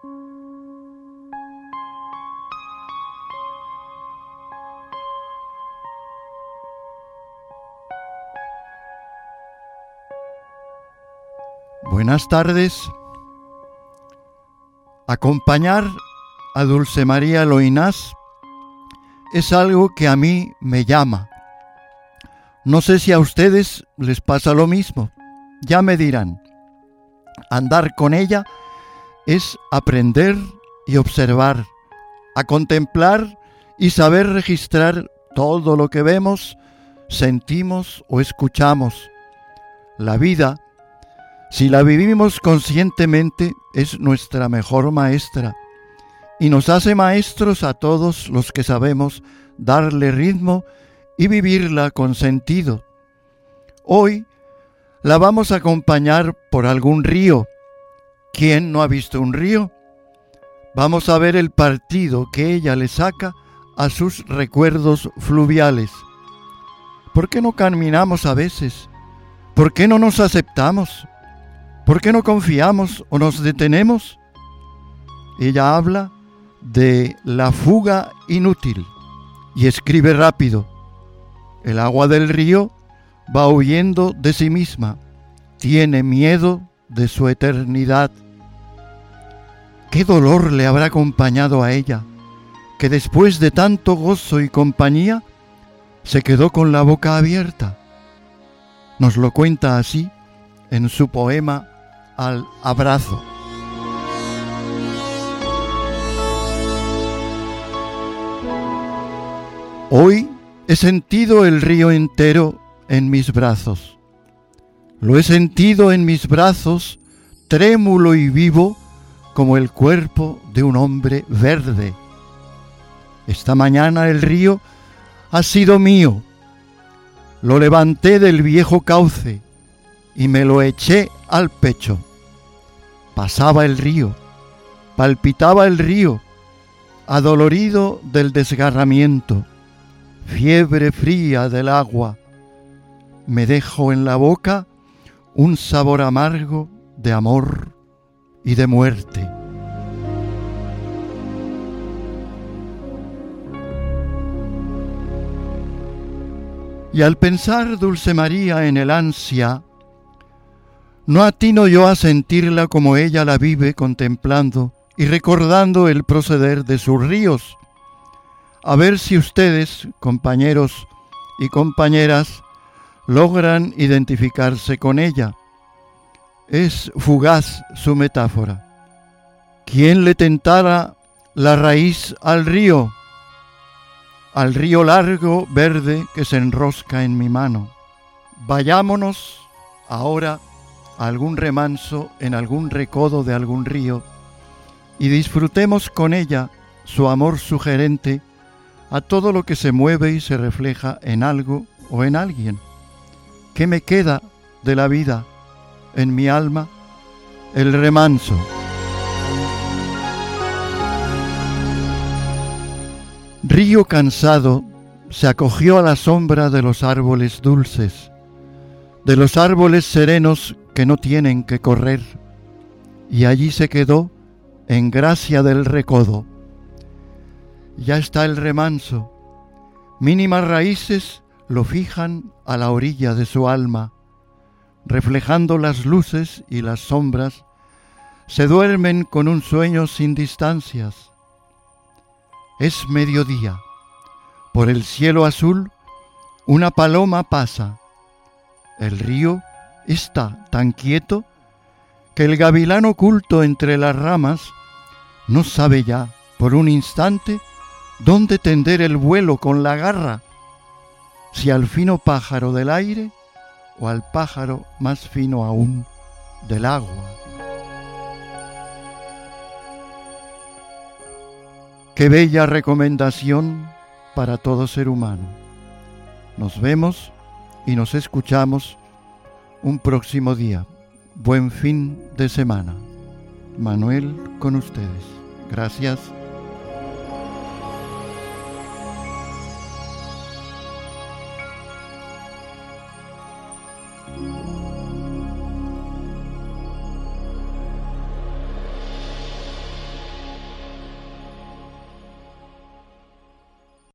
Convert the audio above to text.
Buenas tardes. Acompañar a Dulce María Loinás es algo que a mí me llama. No sé si a ustedes les pasa lo mismo. Ya me dirán. Andar con ella es aprender y observar, a contemplar y saber registrar todo lo que vemos, sentimos o escuchamos. La vida, si la vivimos conscientemente, es nuestra mejor maestra y nos hace maestros a todos los que sabemos darle ritmo y vivirla con sentido. Hoy la vamos a acompañar por algún río. ¿Quién no ha visto un río? Vamos a ver el partido que ella le saca a sus recuerdos fluviales. ¿Por qué no caminamos a veces? ¿Por qué no nos aceptamos? ¿Por qué no confiamos o nos detenemos? Ella habla de la fuga inútil y escribe rápido. El agua del río va huyendo de sí misma, tiene miedo de su eternidad. ¿Qué dolor le habrá acompañado a ella, que después de tanto gozo y compañía, se quedó con la boca abierta? Nos lo cuenta así en su poema Al abrazo. Hoy he sentido el río entero en mis brazos. Lo he sentido en mis brazos, trémulo y vivo, como el cuerpo de un hombre verde. Esta mañana el río ha sido mío. Lo levanté del viejo cauce y me lo eché al pecho. Pasaba el río, palpitaba el río, adolorido del desgarramiento, fiebre fría del agua. Me dejo en la boca un sabor amargo de amor y de muerte. Y al pensar, Dulce María, en el ansia, no atino yo a sentirla como ella la vive contemplando y recordando el proceder de sus ríos. A ver si ustedes, compañeros y compañeras, logran identificarse con ella. Es fugaz su metáfora. ¿Quién le tentara la raíz al río largo, verde, que se enrosca en mi mano? Vayámonos ahora a algún remanso, en algún recodo de algún río, y disfrutemos con ella su amor sugerente a todo lo que se mueve y se refleja en algo o en alguien. ¿Qué me queda de la vida en mi alma? El remanso. Río cansado se acogió a la sombra de los árboles dulces, de los árboles serenos que no tienen que correr, y allí se quedó en gracia del recodo. Ya está el remanso, mínimas raíces lo fijan a la orilla de su alma, reflejando las luces y las sombras, se duermen con un sueño sin distancias. Es mediodía, por el cielo azul una paloma pasa, el río está tan quieto que el gavilán oculto entre las ramas no sabe ya por un instante dónde tender el vuelo con la garra, si al fino pájaro del aire o al pájaro más fino aún del agua. Qué bella recomendación para todo ser humano. Nos vemos y nos escuchamos un próximo día. Buen fin de semana. Manuel con ustedes. Gracias.